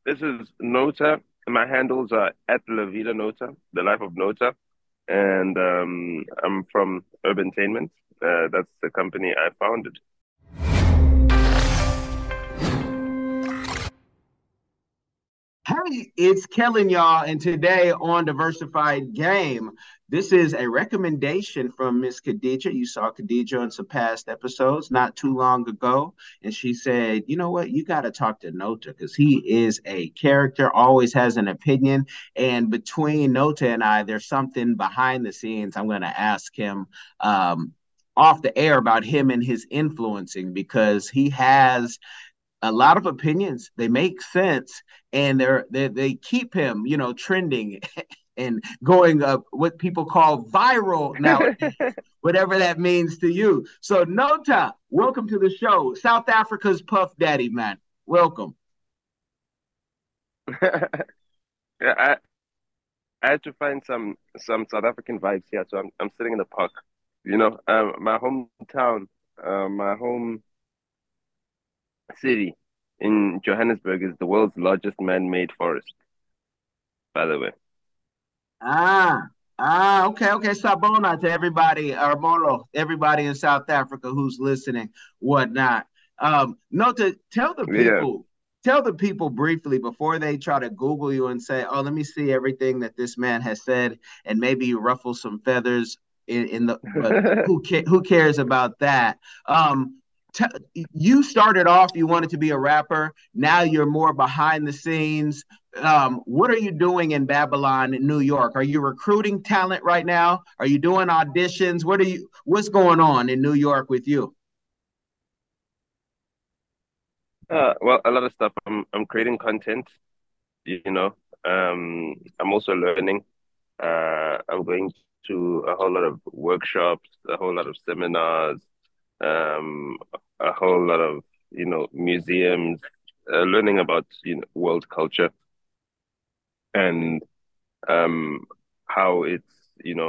This is Nota. My handles are at La Vida Nota, the life of Nota, and I'm from Urbantainment. That's the company I founded. Hey, it's Kellen, y'all, and today on Diversified Game, this is a recommendation from Miss Khadija. You saw Khadija on some past episodes not too long ago, and she said, "You know what? You got to talk to Nota because he is a character, always has an opinion, and between Nota and I, there's something behind the scenes. I'm going to ask him." Off the air about him and his influencing because he has a lot of opinions. They make sense, and they keep him, trending and going up what people call viral nowadays, whatever that means to you. So Nota, welcome to the show. South Africa's Puff Daddy, man. Welcome. Yeah, I had to find some South African vibes here, so I'm sitting in the park. My hometown, my home city in Johannesburg is the world's largest man-made forest, by the way. Ah, okay. Sabona to everybody, or Molo, everybody in South Africa who's listening, whatnot. Nota, Yeah. tell the people briefly before they try to Google you and say, "Oh, let me see everything that this man has said," and maybe you ruffle some feathers in the. But who cares about that? You started off, you wanted to be a rapper. Now you're more behind the scenes. What are you doing in Babylon in New York? Are you recruiting talent right now? Are you doing auditions? What's going on in New York with you? Well, a lot of stuff. I'm creating content, you know. I'm also learning. I'm going to a whole lot of workshops, a whole lot of seminars, um, a whole lot of, museums, learning about, world culture and um, how it's, you know,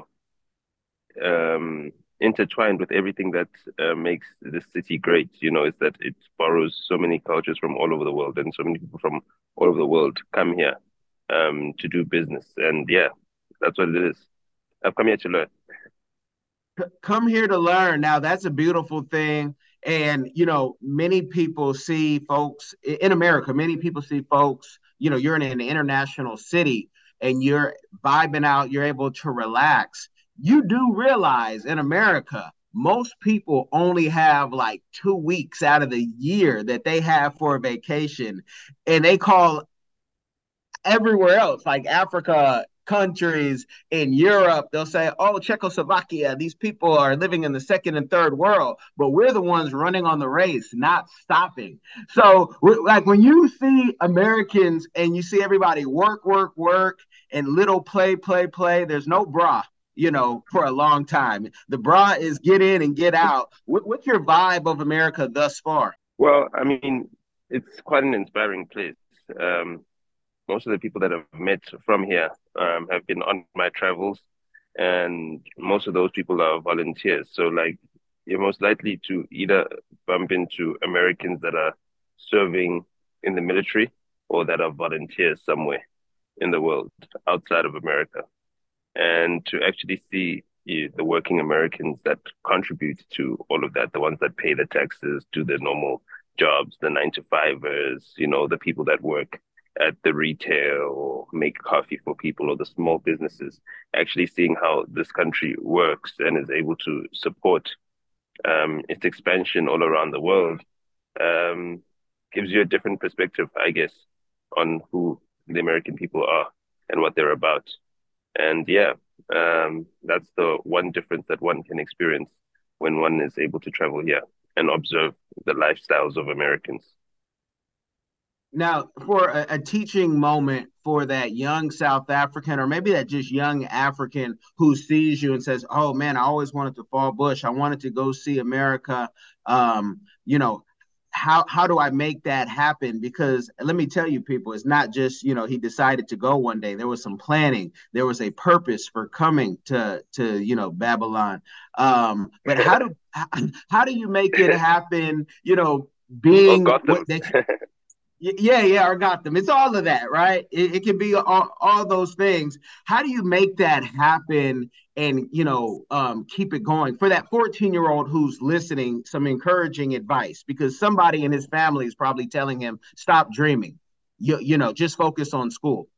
intertwined with everything that makes the city great, is that it borrows so many cultures from all over the world, and so many people from all over the world come here to do business. And yeah, that's what it is. I've come here to learn. Come here to learn. Now, that's a beautiful thing. And, many people see folks in America, many people see folks, you're in an international city and you're vibing out, you're able to relax. You do realize in America, most people only have like 2 weeks out of the year that they have for a vacation. And they call everywhere else, like Africa, countries in Europe, they'll say, "Oh, Czechoslovakia, these people are living in the second and third world," but we're the ones running on the race, not stopping. So, like when you see Americans and you see everybody work, work, work, and little play, play, play, there's no bra. For a long time, the bra is get in and get out. What's your vibe of America thus far? Well, I mean, it's quite an inspiring place. Um, Most of the people that I've met from here have been on my travels, and most of those people are volunteers. So, like, you're most likely to either bump into Americans that are serving in the military or that are volunteers somewhere in the world outside of America. And to actually see the working Americans that contribute to all of that, the ones that pay the taxes, do the normal jobs, the 9 to 5ers, the people that work at the retail or make coffee for people or the small businesses, actually seeing how this country works and is able to support its expansion all around the world um, gives you a different perspective, I guess, on who the American people are and what they're about. And yeah, that's the one difference that one can experience when one is able to travel here and observe the lifestyles of Americans. Now, for a teaching moment for that young South African, or maybe that just young African who sees you and says, "Oh man, I always wanted to fall bush. I wanted to go see America." Um, you know, how do I make that happen? Because let me tell you, people, it's not just he decided to go one day. There was some planning. There was a purpose for coming to Babylon. But how do you make it happen? Or Being what Gotham. that Yeah, yeah, I got them. It's all of that, right? It can be all those things. How do you make that happen and, keep it going for that 14-year-old who's listening, some encouraging advice because somebody in his family is probably telling him, stop dreaming. Just focus on school.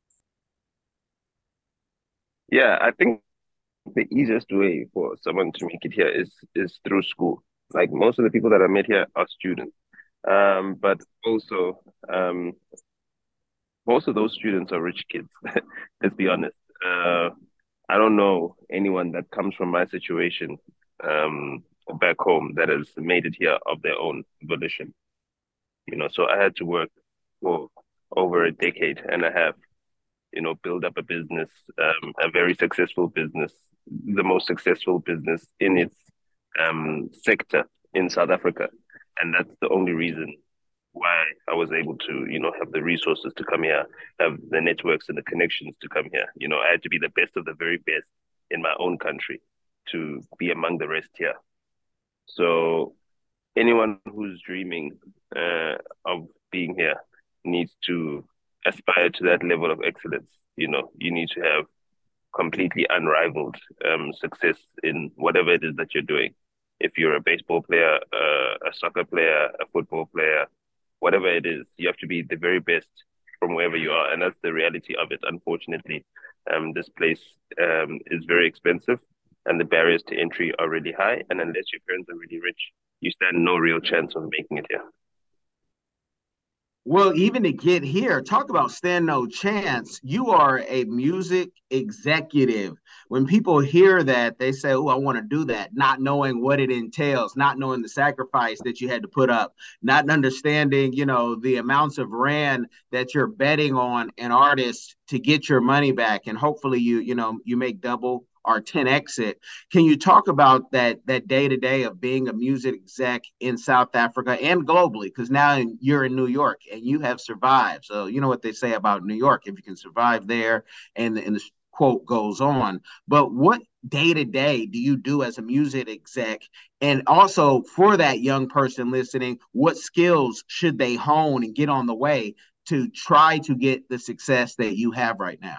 Yeah, I think the easiest way for someone to make it here is through school. Like most of the people that I met here are students. But also, um, most of those students are rich kids. Let's be honest. Uh, I don't know anyone that comes from my situation, back home that has made it here of their own volition. So I had to work for over a decade and a half, build up a business, a very successful business, the most successful business in its sector in South Africa. And that's the only reason why I was able to, have the resources to come here, have the networks and the connections to come here. I had to be the best of the very best in my own country to be among the rest here. So anyone who's dreaming of being here needs to aspire to that level of excellence. You need to have completely unrivaled success in whatever it is that you're doing. If you're a baseball player, a soccer player, a football player, whatever it is, you have to be the very best from wherever you are. And that's the reality of it. Unfortunately, this place is very expensive and the barriers to entry are really high. And unless your parents are really rich, you stand no real chance of making it here. Well, even to get here, talk about stand no chance. You are a music executive. When people hear that, they say, "Oh, I want to do that," not knowing what it entails, not knowing the sacrifice that you had to put up, not understanding, the amounts of rand that you're betting on an artist to get your money back, and hopefully you make double or 10x it. Can you talk about that day to day of being a music exec in South Africa and globally? Because now you're in New York and you have survived. So you know what they say about New York: if you can survive there, and the quote goes on. But what day to day do you do as a music exec? And also for that young person listening, what skills should they hone and get on the way to try to get the success that you have right now?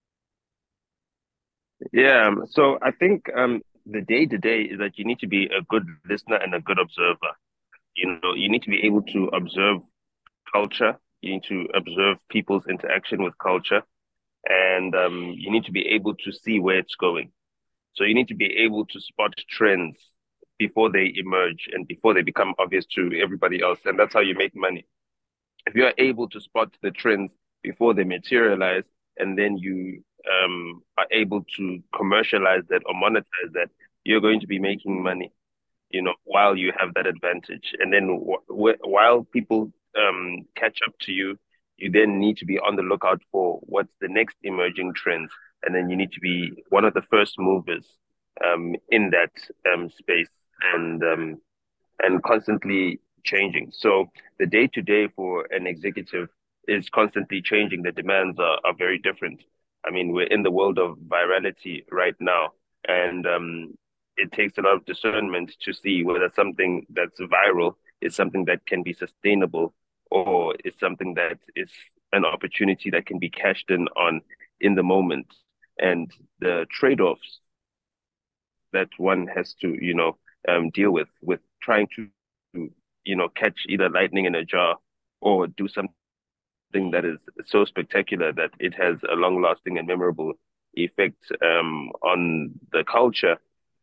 Yeah. So I think the day to day is that you need to be a good listener and a good observer. You need to be able to observe culture. You need to observe people's interaction with culture, and you need to be able to see where it's going. So you need to be able to spot trends before they emerge and before they become obvious to everybody else. And that's how you make money. If you are able to spot the trends before they materialize, and then you are able to commercialize that or monetize that, you're going to be making money, while you have that advantage. And then while people catch up to you, you then need to be on the lookout for what's the next emerging trends. And then you need to be one of the first movers in that space and constantly changing. So the day to day for an executive is constantly changing. The demands are very different. I mean, we're in the world of virality right now, and it takes a lot of discernment to see whether something that's viral is something that can be sustainable or is something that is an opportunity that can be cashed in on in the moment. And the trade-offs that one has to, deal with trying to, catch either lightning in a jar or do something that is so spectacular that it has a long-lasting and memorable effect on the culture,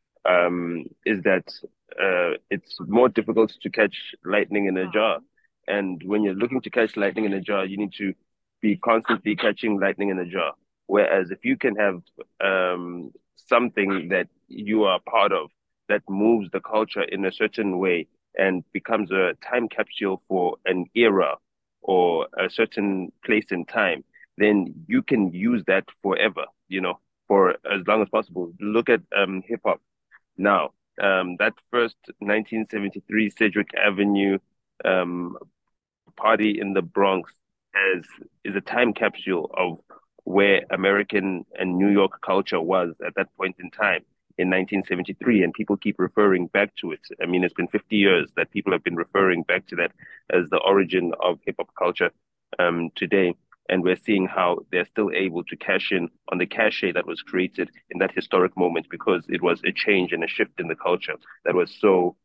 is that it's more difficult to catch lightning in a jar. And when you're looking to catch lightning in a jar, you need to be constantly catching lightning in a jar. Whereas if you can have something that you are part of that moves the culture in a certain way and becomes a time capsule for an era or a certain place in time, then you can use that forever, for as long as possible. Look at hip hop now. That first 1973 Cedric Avenue um, party in the Bronx has is a time capsule of where American and New York culture was at that point in time. in 1973, and people keep referring back to it. I mean, it's been 50 years that people have been referring back to that as the origin of hip hop culture today. And we're seeing how they're still able to cash in on the cachet that was created in that historic moment because it was a change and a shift in the culture that was so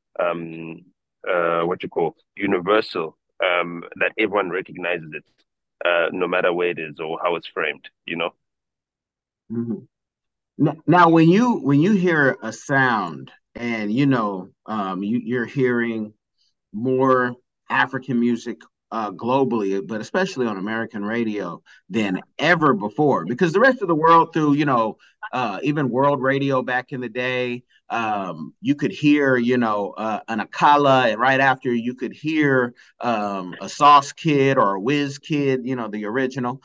what you call universal, that everyone recognizes it, no matter where it is or how it's framed, you know? Mhm. Now, when you hear a sound and you're hearing more African music globally, but especially on American radio than ever before, because the rest of the world, through even world radio back in the day, you could hear an Akala, and right after you could hear a Sauce Kid or a Whiz Kid, the original,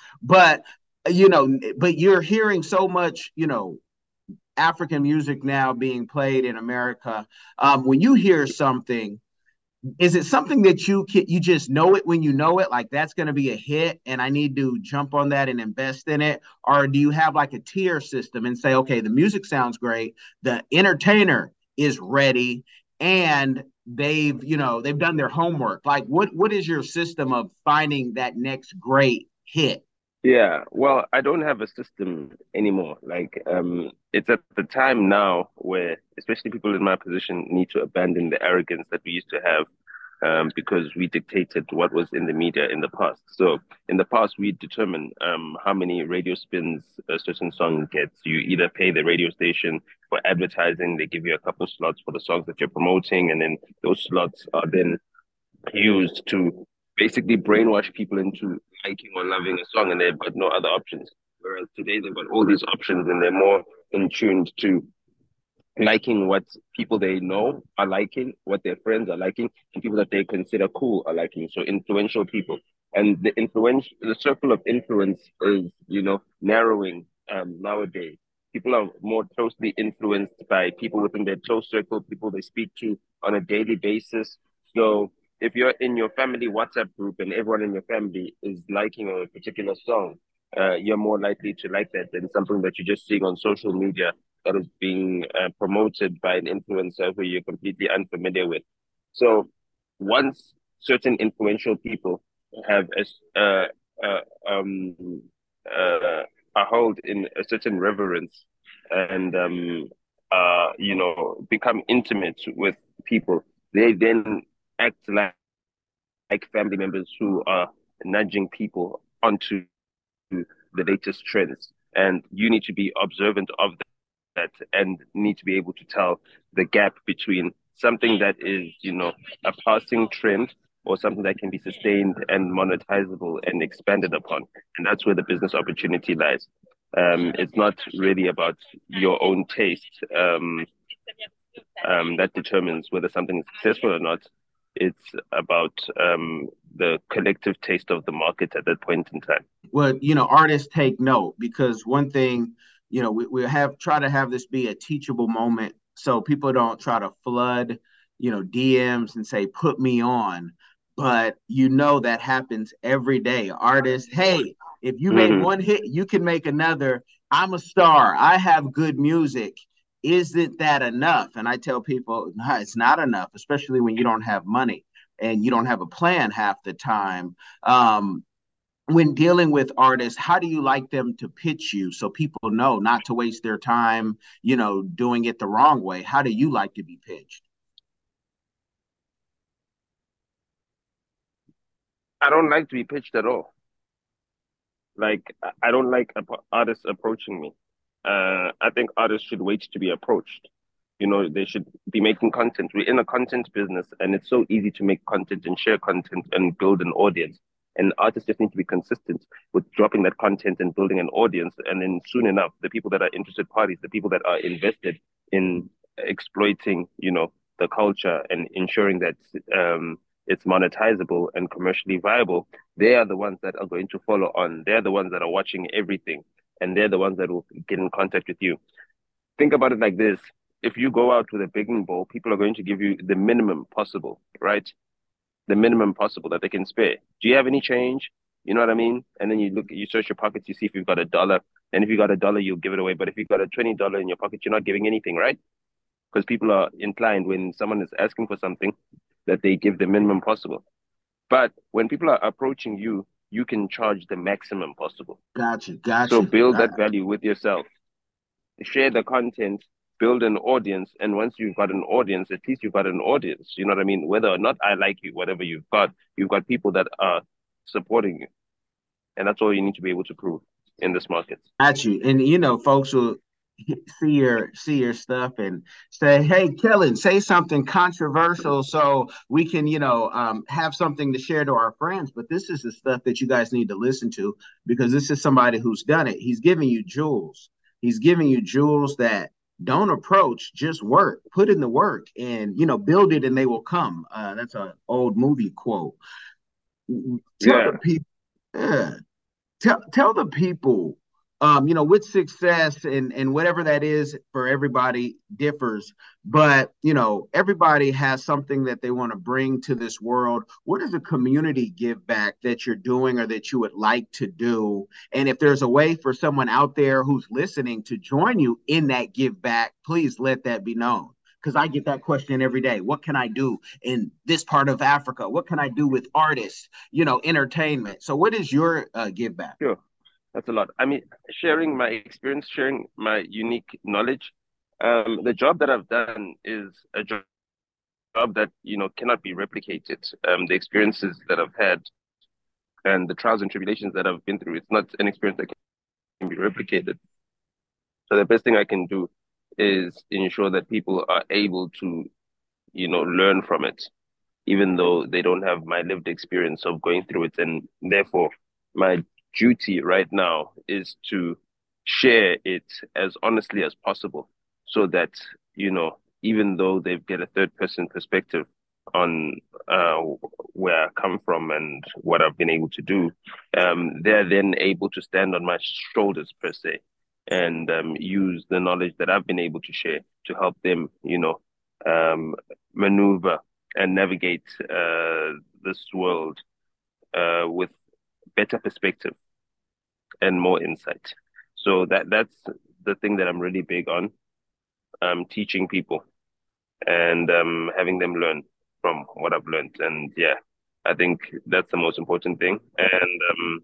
but you're hearing so much, African music now being played in America. When you hear something, is it something that you just know it when you know it, like that's going to be a hit and I need to jump on that and invest in it? Or do you have like a tier system and say, okay, the music sounds great, the entertainer is ready, and they've done their homework? Like what is your system of finding that next great hit? Yeah, well, I don't have a system anymore. Like, it's at the time now where, especially people in my position, need to abandon the arrogance that we used to have, because we dictated what was in the media in the past. So, in the past, we determine how many radio spins a certain song gets. You either pay the radio station for advertising, they give you a couple slots for the songs that you're promoting, and then those slots are then used to basically brainwash people into liking or loving a song, and they've got no other options. Whereas today they've got all these options and they're more in tuned to liking what people they know are liking, what their friends are liking, and people that they consider cool are liking. So influential people. And the circle of influence is, narrowing nowadays. People are more closely influenced by people within their close circle, people they speak to on a daily basis. So if you're in your family WhatsApp group and everyone in your family is liking a particular song, you're more likely to like that than something that you're just seeing on social media that is being promoted by an influencer who you're completely unfamiliar with. So once certain influential people have uh, um, are held in a certain reverence and become intimate with people, they then act like family members who are nudging people onto the latest trends. And you need to be observant of that and need to be able to tell the gap between something that is, a passing trend or something that can be sustained and monetizable and expanded upon. And that's where the business opportunity lies. It's not really about your own taste that determines whether something is successful or not. It's about the collective taste of the market at that point in time. Well, artists take note, because one thing, we have try to have this be a teachable moment so people don't try to flood, DMs and say, put me on. But that happens every day. Artists, hey, if you made Mm-hmm. one hit, you can make another. I'm a star. I have good music. Isn't that enough? And I tell people, no, it's not enough, especially when you don't have money and you don't have a plan half the time. When dealing with artists, how do you like them to pitch you so people know not to waste their time, doing it the wrong way? How do you like to be pitched? I don't like to be pitched at all. Like, I don't like artists approaching me. I think artists should wait to be approached. They should be making content. We're in a content business, and it's so easy to make content and share content and build an audience. And artists just need to be consistent with dropping that content and building an audience. And then soon enough, the people that are interested parties, the people that are invested in exploiting, the culture and ensuring that it's monetizable and commercially viable, they are the ones that are going to follow on. They're the ones that are watching everything, and they're the ones that will get in contact with you. Think about it like this. If you go out with a begging bowl, people are going to give you the minimum possible, right? The minimum possible that they can spare. Do you have any change? You know what I mean? And then you search your pockets, you see if you've got a dollar. And if you got a dollar, you'll give it away. But if you got a $20 in your pocket, you're not giving anything, right? Because people are inclined when someone is asking for something that they give the minimum possible. But when people are approaching you, you can charge the maximum possible. Gotcha, So gotcha. build that value with yourself, share the content, build an audience. And once you've got an audience, at least you've got an audience. You know what I mean? Whether or not I like you, whatever you've got people that are supporting you. And that's all you need to be able to prove in this market. Got you. And folks will see your stuff and say, "Hey, Kellen, say something controversial so we can, have something to share to our friends." But this is the stuff that you guys need to listen to because this is somebody who's done it. He's giving you jewels. He's giving you jewels that don't approach, just work. Put in the work and build it and they will come. That's an old movie quote. Tell Yeah, the people. Yeah, tell the people, with success and whatever that is for everybody differs, but everybody has something that they want to bring to this world. What is a community give back that you're doing or that you would like to do? And if there's a way for someone out there who's listening to join you in that give back, please let that be known. Because I get that question every day. What can I do in this part of Africa? What can I do with artists, entertainment? So, what is your give back? sure. That's a lot. I mean, sharing my experience, sharing my unique knowledge. The job that I've done is a job that, cannot be replicated. The experiences that I've had and the trials and tribulations that I've been through, it's not an experience that can be replicated. So the best thing I can do is ensure that people are able to, learn from it, even though they don't have my lived experience of going through it. And therefore, my duty right now is to share it as honestly as possible so that, even though they get a third person perspective on where I come from and what I've been able to do, they're then able to stand on my shoulders per se and use the knowledge that I've been able to share to help them, maneuver and navigate this world with better perspective and more insight. So that's the thing that I'm really big on, teaching people and having them learn from what I've learned. And yeah, I think that's the most important thing. And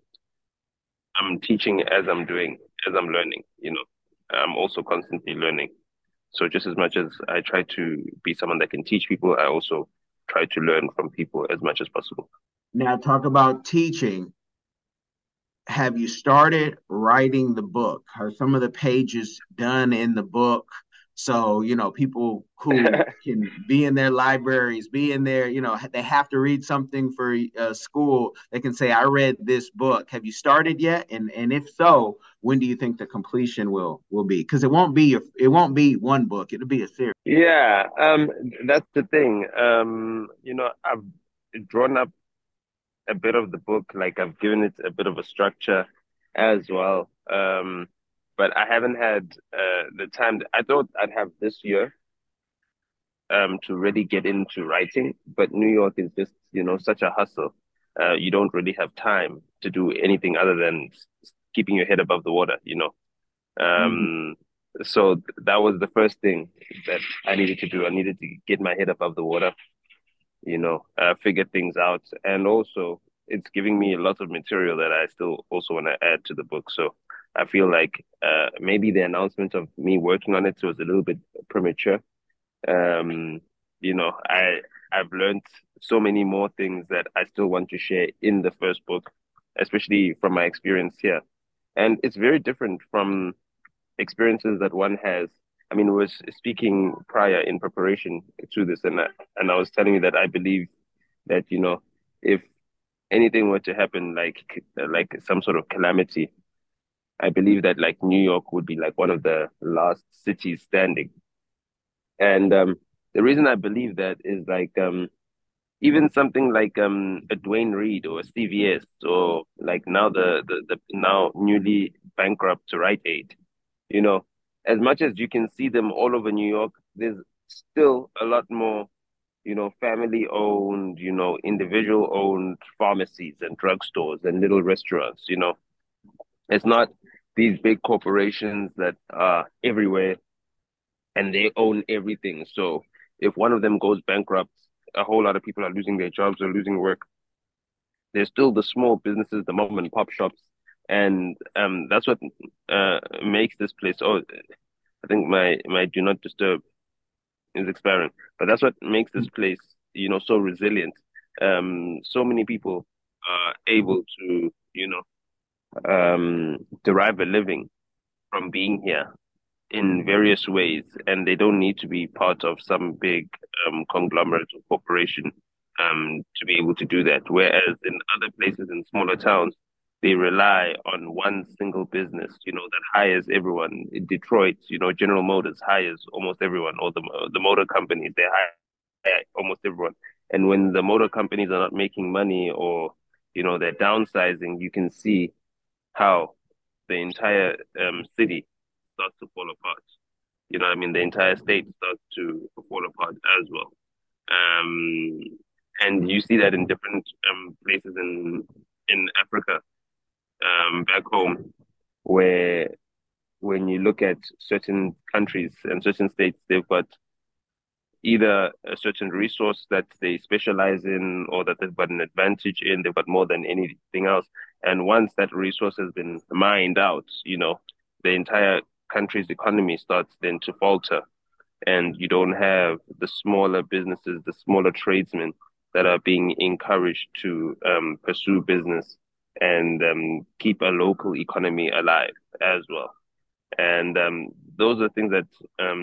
I'm teaching as I'm doing, as I'm learning, I'm also constantly learning. So just as much as I try to be someone that can teach people, I also try to learn from people as much as possible. Now, talk about teaching. Have you started writing the book? Are some of the pages done in the book? So, people who can be in their libraries, be in there, they have to read something for school. They can say, I read this book. Have you started yet? And if so, when do you think the completion will be? Because it won't be one book. It'll be a series. Yeah, that's the thing. I've drawn up a bit of the book, like I've given it a bit of a structure as well. But I haven't had the time. I thought I'd have this year to really get into writing, but New York is just, such a hustle. You don't really have time to do anything other than keeping your head above the water. Mhm. Um, so that was the first thing that I needed to do. I needed to get my head above the water, figure things out. And also, it's giving me a lot of material that I still also want to add to the book. So I feel like maybe the announcement of me working on it was a little bit premature. Um, I've learned so many more things that I still want to share in the first book, especially from my experience here. And it's very different from experiences that one has. I mean, we was speaking prior in preparation to this, and I was telling you that I believe that if anything were to happen, like some sort of calamity, I believe that like New York would be like one of the last cities standing. And the reason I believe that is like even something like a Dwayne Reed or a CVS or like now the now newly bankrupt Rite Aid, you know, as much as you can see them all over New York, there's still a lot more. family owned, individual owned pharmacies and drugstores and little restaurants. It's not these big corporations that are everywhere and they own everything. So if one of them goes bankrupt, a whole lot of people are losing their jobs or losing work. There's still the small businesses, the mom and pop shops, and that's what makes this place. Oh, I think my do not disturb is expiring, but that's what makes this place, so resilient. So many people are able to, derive a living from being here in various ways, and they don't need to be part of some big conglomerate or corporation to be able to do that. Whereas in other places in smaller towns, they rely on one single business, that hires everyone. In Detroit, General Motors hires almost everyone, or the motor companies, they hire almost everyone. And when the motor companies are not making money or, they're downsizing, you can see how the entire city starts to fall apart. You know what I mean? The entire state starts to fall apart as well. Um, and you see that in different places in Africa, back home, where when you look at certain countries and certain states, they've got either a certain resource that they specialize in or that they've got an advantage in, they've got more than anything else. And once that resource has been mined out, the entire country's economy starts then to falter. And you don't have the smaller businesses, the smaller tradesmen that are being encouraged to pursue business and keep a local economy alive as well. And those are things that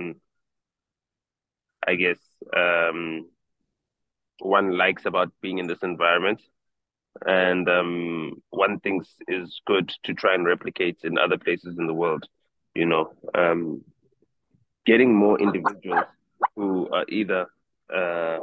I guess um, one likes about being in this environment. And one thinks is good to try and replicate in other places in the world. You know, getting more individuals who are either uh,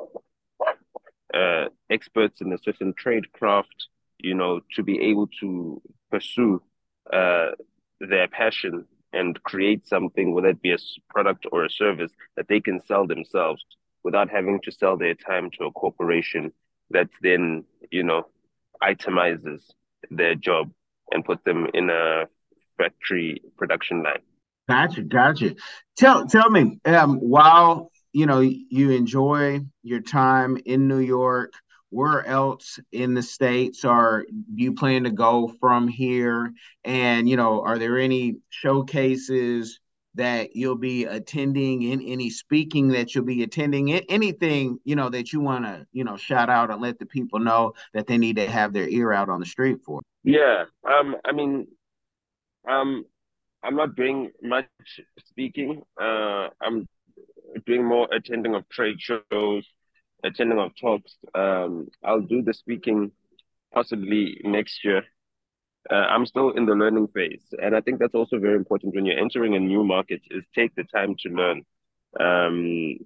experts in a certain trade craft, to be able to pursue uh, their passion and create something, whether it be a product or a service that they can sell themselves without having to sell their time to a corporation that then, itemizes their job and put them in a factory production line. Gotcha, gotcha. Tell me, while you enjoy your time in New York, where else in the States are you plan to go from here? And are there any showcases that you'll be attending, in any speaking that you'll be attending, anything that you want to shout out and let the people know that they need to have their ear out on the street for? Yeah. I mean, um, I'm not doing much speaking. I'm doing more attending of trade shows, attending of talks. I'll do the speaking possibly next year. I'm still in the learning phase, and I think that's also very important when you're entering a new market. Is take the time to learn. Um,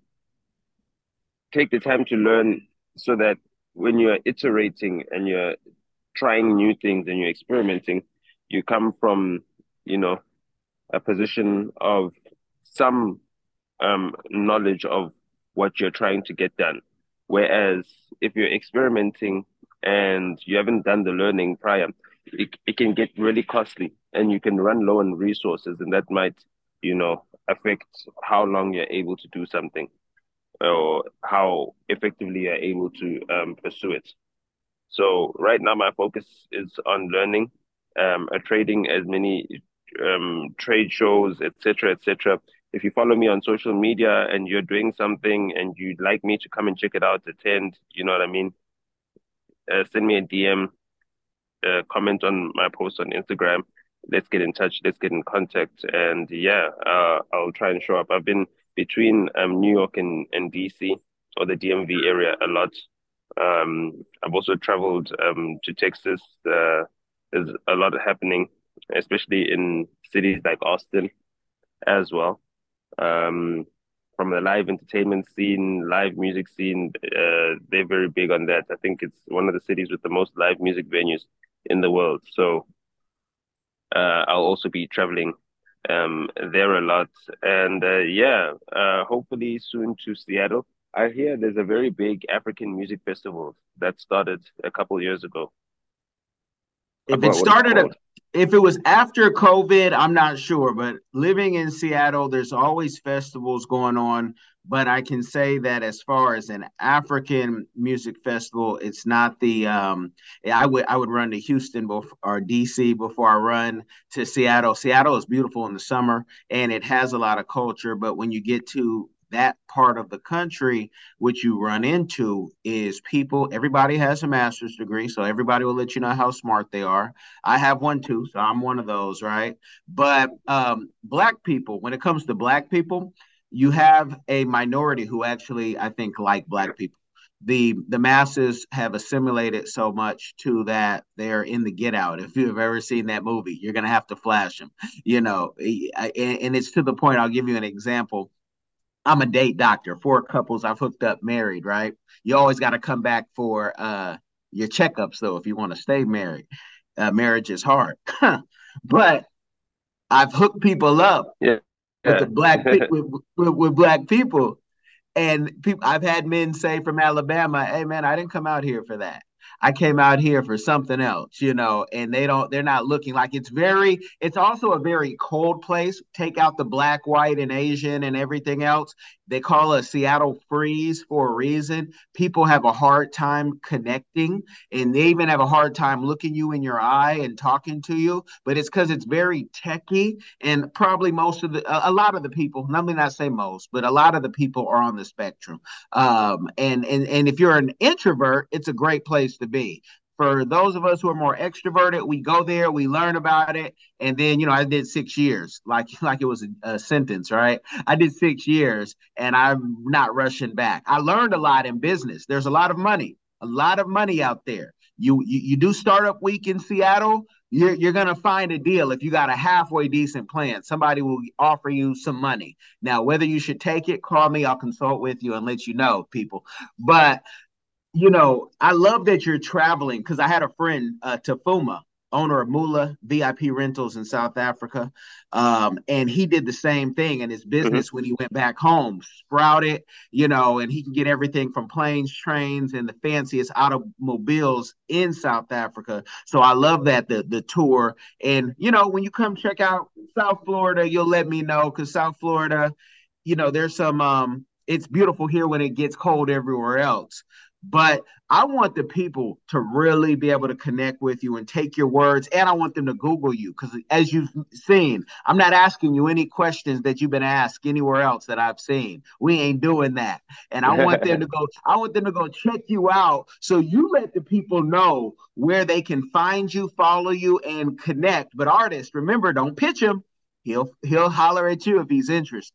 take the time to learn so that when you're iterating and you're trying new things and you're experimenting, you come from, you know, a position of some knowledge of what you're trying to get done. Whereas if you're experimenting and you haven't done the learning prior, it can get really costly and you can run low on resources, and that might, affect how long you're able to do something or how effectively you're able to pursue it. So right now, my focus is on learning, trading as many trade shows, etc., etc. If you follow me on social media and you're doing something and you'd like me to come and check it out, attend, you know what I mean? Send me a DM, comment on my post on Instagram. Let's get in touch. Let's get in contact. And yeah, I'll try and show up. I've been between New York and DC or the DMV area a lot. I've also traveled to Texas. There's a lot happening, especially in cities like Austin as well. Um, from the live entertainment scene, live music scene, they're very big on that. I think it's one of the cities with the most live music venues in the world. So I'll also be traveling there a lot. And yeah, hopefully soon to Seattle. I hear there's a very big African music festival that started a couple years ago. I If it forgot what it's started, called. if it was after COVID, I'm not sure. But living in Seattle, there's always festivals going on. But I can say that as far as an African music festival, it's not the. I would run to Houston or DC before I run to Seattle. Seattle is beautiful in the summer and it has a lot of culture. But when you get to that part of the country, what you run into is people, everybody has a master's degree, so everybody will let you know how smart they are. I have one too, so I'm one of those, right? But black people, when it comes to black people, you have a minority who actually, I think, like black people. The masses have assimilated so much to that they're in the Get Out. If you've ever seen that movie, you're gonna have to flash them, and it's to the point. I'll give you an example. I'm a date doctor. For couples I've hooked up married, right? You always got to come back for your checkups though if you want to stay married. Marriage is hard, but I've hooked people up Yeah, with the yeah. black with black people, and people, I've had men say from Alabama, "Hey man, I didn't come out here for that. I came out here for something else, and they're not looking like it's also a very cold place. Take out the black, white, and Asian and everything else. They call it Seattle freeze for a reason. People have a hard time connecting, and they even have a hard time looking you in your eye and talking to you. But it's because it's very techy, and probably a lot of the people, let me not say most, but a lot of the people are on the spectrum. And if you're an introvert, it's a great place to be. For those of us who are more extroverted, we go there, we learn about it, and then I did 6 years, like it was a sentence, right? I did 6 years, and I'm not rushing back. I learned a lot in business. There's a lot of money out there. You do startup week in Seattle, you're gonna find a deal if you got a halfway decent plan. Somebody will offer you some money. Now, whether you should take it, call me. I'll consult with you and let you know, people. But I love that you're traveling because I had a friend, Tafuma, owner of Mula VIP Rentals in South Africa. And he did the same thing in his Hmm. business when he went back home, sprouted, and he can get everything from planes, trains, and the fanciest automobiles in South Africa. So I love that, the tour. And, when you come check out South Florida, you'll let me know because South Florida, there's it's beautiful here when it gets cold everywhere else. But I want the people to really be able to connect with you and take your words, and I want them to Google you because, as you've seen, I'm not asking you any questions that you've been asked anywhere else that I've seen. We ain't doing that, and I want them to go. I want them to go check you out. So you let the people know where they can find you, follow you, and connect. But artists, remember, don't pitch him. He'll holler at you if he's interested.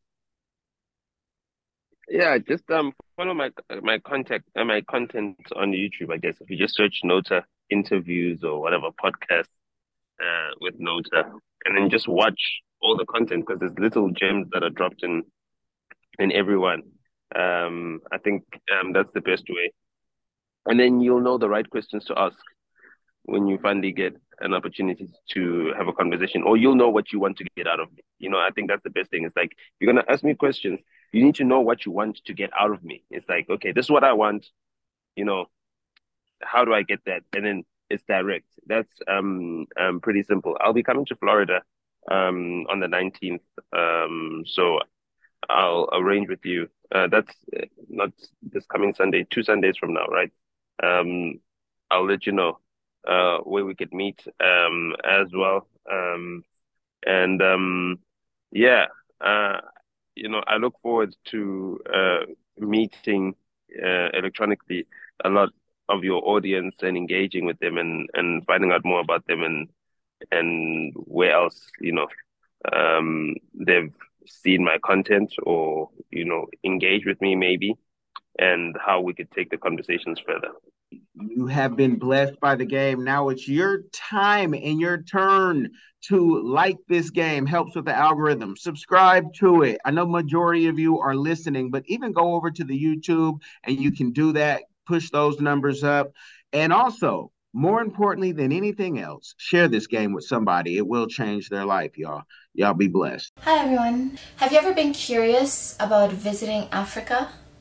Yeah, just follow my contact my content on YouTube, I guess. If you just search Nota interviews or whatever podcast with Nota, and then just watch all the content because there's little gems that are dropped in everyone. I think that's the best way. And then you'll know the right questions to ask when you finally get an opportunity to have a conversation, or you'll know what you want to get out of me. I think that's the best thing. It's like, you're gonna ask me questions, you need to know what you want to get out of me. It's like, okay, this is what I want, you know, how do I get that? And then it's direct. That's pretty simple. I'll be coming to Florida on the 19th. So I'll arrange with you. That's not this coming Sunday, 2 Sundays from now, right? Um, I'll let you know where we could meet as well. And yeah, uh, I look forward to meeting electronically a lot of your audience and engaging with them and finding out more about them and where else, they've seen my content or, engage with me maybe, and how we could take the conversations further. You have been blessed by the game. Now it's your time and your turn to like this game. Helps with the algorithm. Subscribe to it. I know majority of you are listening, but even go over to the YouTube and you can do that. Push those numbers up. And also, more importantly than anything else, share this game with somebody. It will change their life, y'all. Y'all be blessed. Hi everyone. Have you ever been curious about visiting Africa?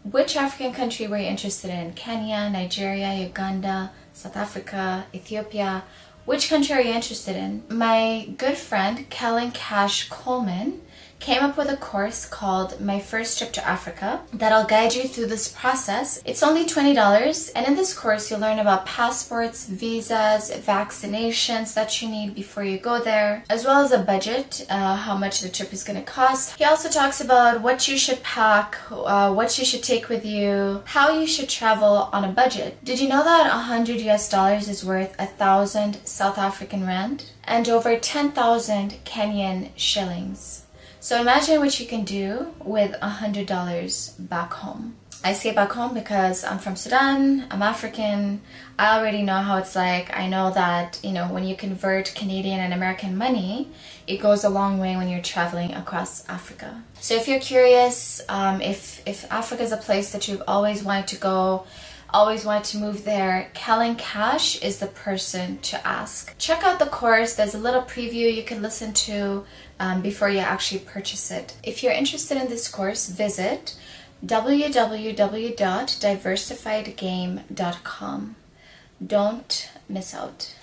Which African country were you interested in? Kenya, Nigeria, Uganda, South Africa, Ethiopia? Which country are you interested in? My good friend, Kellen Cash Coleman, came up with a course called My First Trip to Africa that'll guide you through this process. It's only $20, and in this course you'll learn about passports, visas, vaccinations that you need before you go there, as well as a budget, how much the trip is going to cost. He also talks about what you should pack, what you should take with you, how you should travel on a budget. Did you know that $100 is worth 1,000 South African rand and over 10,000 Kenyan shillings? So imagine what you can do with $100 back home. I say back home because I'm from Sudan, I'm African, I already know how it's like. I know that, when you convert Canadian and American money, it goes a long way when you're traveling across Africa. So if you're curious, if Africa is a place that you've always wanted to go, always wanted to move there, Kellen Cash is the person to ask. Check out the course. There's a little preview you can listen to before you actually purchase it. If you're interested in this course, visit www.diversifiedgame.com. Don't miss out.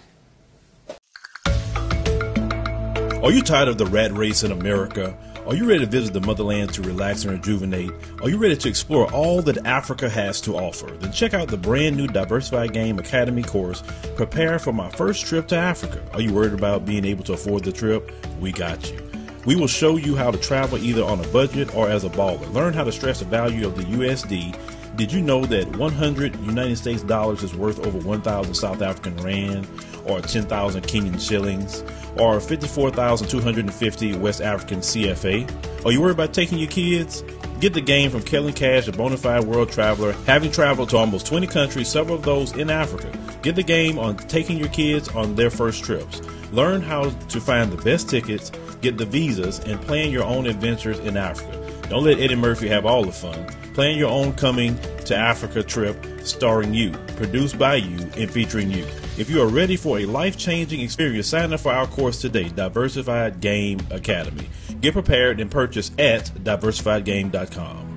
Are you tired of the rat race in America? Are you ready to visit the motherland to relax and rejuvenate? Are you ready to explore all that Africa has to offer? Then check out the brand new Diversified Game Academy course, Prepare for My First Trip to Africa. Are you worried about being able to afford the trip? We got you. We will show you how to travel either on a budget or as a baller. Learn how to stress the value of the USD. Did you know that 100 United States dollars is worth over 1,000 South African rand or 10,000 Kenyan shillings or 54,250 West African CFA? Are you worried about taking your kids? Get the game from Kellen Cash, a bona fide world traveler, having traveled to almost 20 countries, several of those in Africa. Get the game on taking your kids on their first trips. Learn how to find the best tickets, get the visas, and plan your own adventures in Africa. Don't let Eddie Murphy have all the fun. Plan your own coming to Africa trip starring you, produced by you, and featuring you. If you are ready for a life-changing experience, sign up for our course today, Diversified Game Academy. Get prepared and purchase at diversifiedgame.com.